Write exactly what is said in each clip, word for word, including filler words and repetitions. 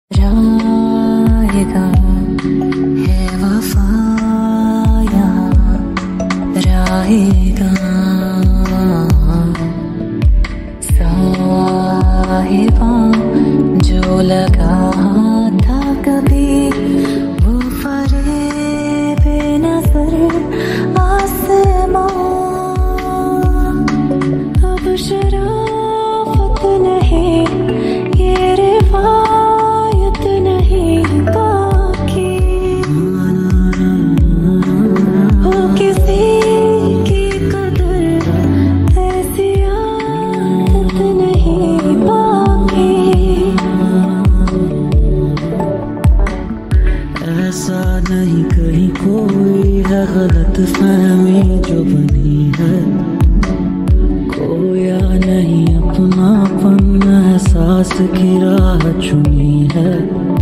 रायगा है वफा यहाँ रायगा साहिबा जो लगा था कभी वो फरेब नजर आसमां अब शराफत नहीं ये रिवायत नहीं बाकी हो किसी की कदर ऐसी आदत नहीं बाकी। ऐसा नहीं कहीं कोई है गलत फहमी जो बनी है, खोया नहीं अपनापन एहसास की राह चुनी है।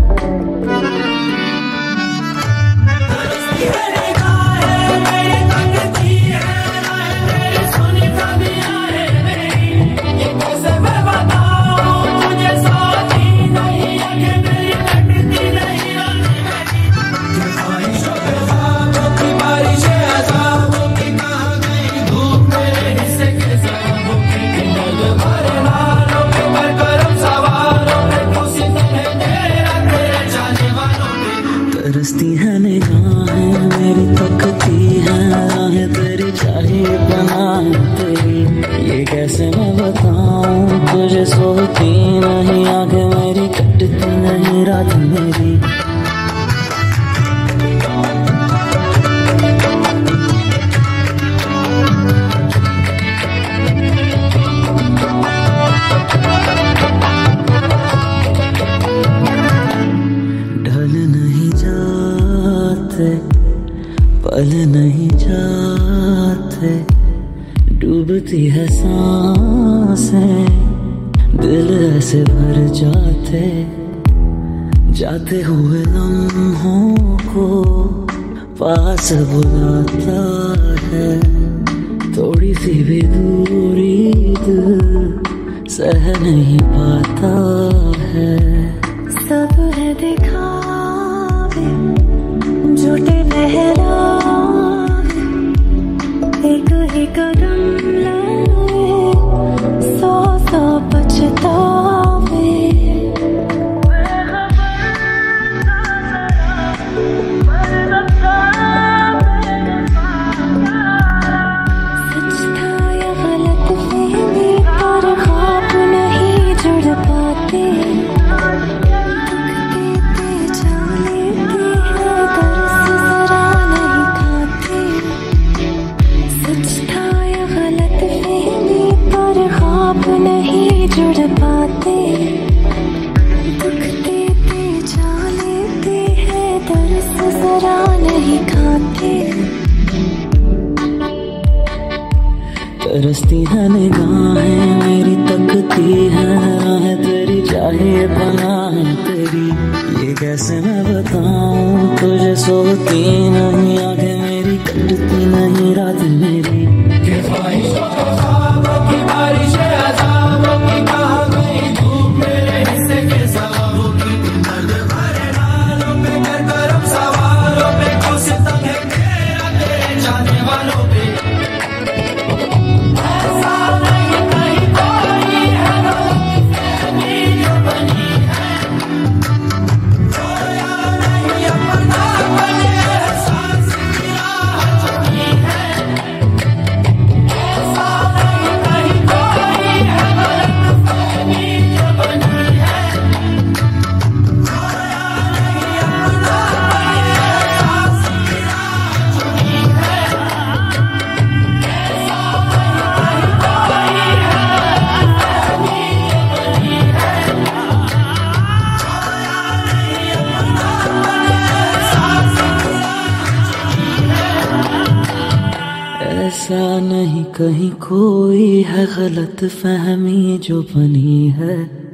तरसती है निगाहें मेरी तकती है राहें तेरी चाहिए बनाए तेरी, ये कैसे मैं बताऊं तुझे सोती नहीं आंखें मेरी कटती नहीं रात मेरी। ढल नहीं जाते पल नहीं जाते डूबती है सांसें दिल ऐसे भर जाते, जाते हुए लम्हों को पास बुलाता है, थोड़ी सी भी दूरी दिल सह नहीं पाता है। सब है दिखावे झूठे बहलावे, एक ही कदम लाए सौ सौ पछतावे। सच था या गलत फहमी पर ख्वाब नहीं जुड़ पाते, नहीं जुड़ पाते, दुख देते जा लेते हैं दर्द जरा नहीं खाते। तरसती है निगाहें मेरी तकती है राहें तेरी चाहिए बनाए तेरी, ये कैसे मैं बताऊं तुझे सोती नहीं आंखें मेरी कटती नहीं रात मेरी। ऐसा नहीं कहीं कोई है गलत फहमी जो बनी है।